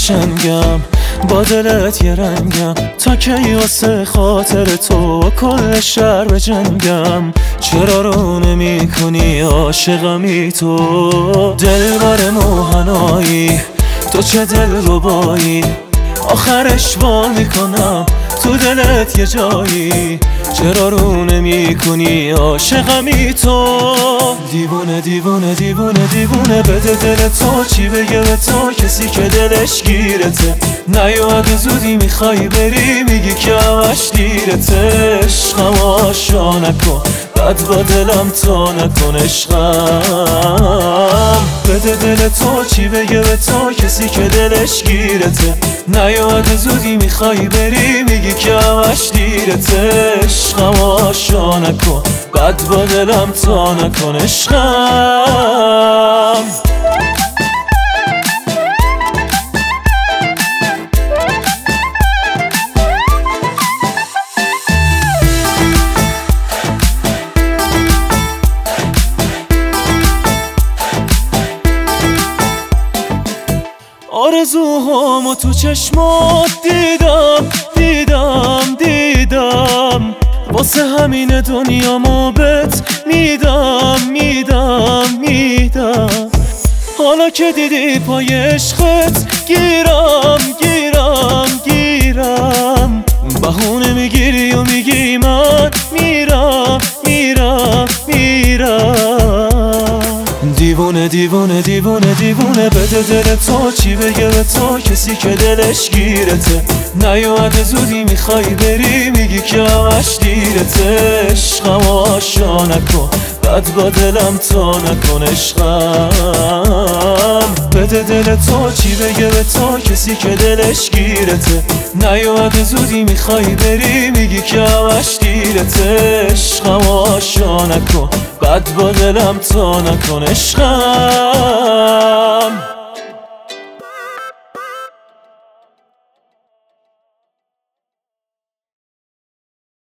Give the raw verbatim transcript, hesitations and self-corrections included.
قشنگم، با دلت یه رنگم، تا کی واسه خاطر تو کل شهر به جنگم. چرا رو نمی کنی عاشقمی تو؟ دلبر موهنایی تو چه دل ربایی، آخرش وا میکنم تو دلت یه جایی. چرا رو نمی کنی عاشقمی تو؟ دیوونه دیوونه دیوونه دیوونه بده دل تو، چی بگه به تو کسی که دلش گیرته؟ نیومده زودی میخوای بری میگی که همش دیرته. عشقم آشا نکن بد با دلم تا نکن عشقم. بده دل تو، چی بگه به تو کسی که دلش گیرته؟ نیومده زودی میخوای بری میگی که همش دیرته. عشقم آشا نکن بد با دلم تا نکن عشقم. آرزوهامو تو چشمات دیدم دیدم دیدم، واسه همین دنیامو بهت میدم میدم میدم. حالا که دیدی پای عشقت گیرم گیرم گیرم، بهونه میگیری و میگی من میرم میرم میرم. دیوونه دیوونه دیوونه دیوونه بده دل تو، چی بگه به تو کسی که دلش گیرته؟ نیومده زودی میخوای بری میگی که همش دیرته. عشقم آشا نکن بد با دلم تا نکن عشقم. بده دل تو، چی بگه به تو کسی که دلش گیرته؟ نیومده زودی میخوای بری میگی که همش دیرته. عشقم آشا نکن بد با دلم تا نکن عشقم.